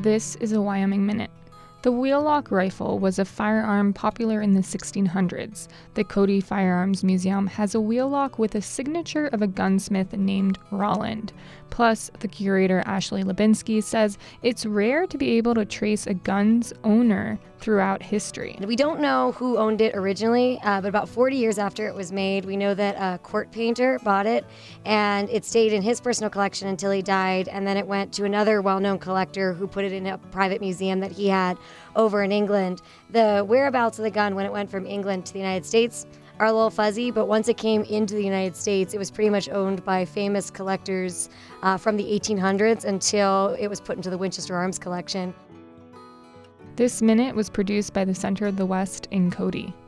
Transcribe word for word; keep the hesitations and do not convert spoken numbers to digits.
This is a Wyoming Minute. The wheel-lock rifle was a firearm popular in the sixteen hundreds. The Cody Firearms Museum has a wheel-lock with a signature of a gunsmith named Rolland. Plus, the curator Ashley Lubinsky says it's rare to be able to trace a gun's owner throughout history. We don't know who owned it originally, uh, but about forty years after it was made, we know that a court painter bought it, and it stayed in his personal collection until he died, and then it went to another well-known collector who put it in a private museum that he had over in England. The whereabouts of the gun when it went from England to the United States are a little fuzzy, but once it came into the United States, it was pretty much owned by famous collectors uh, from the eighteen hundreds until it was put into the Winchester Arms collection. This minute was produced by the Center of the West in Cody.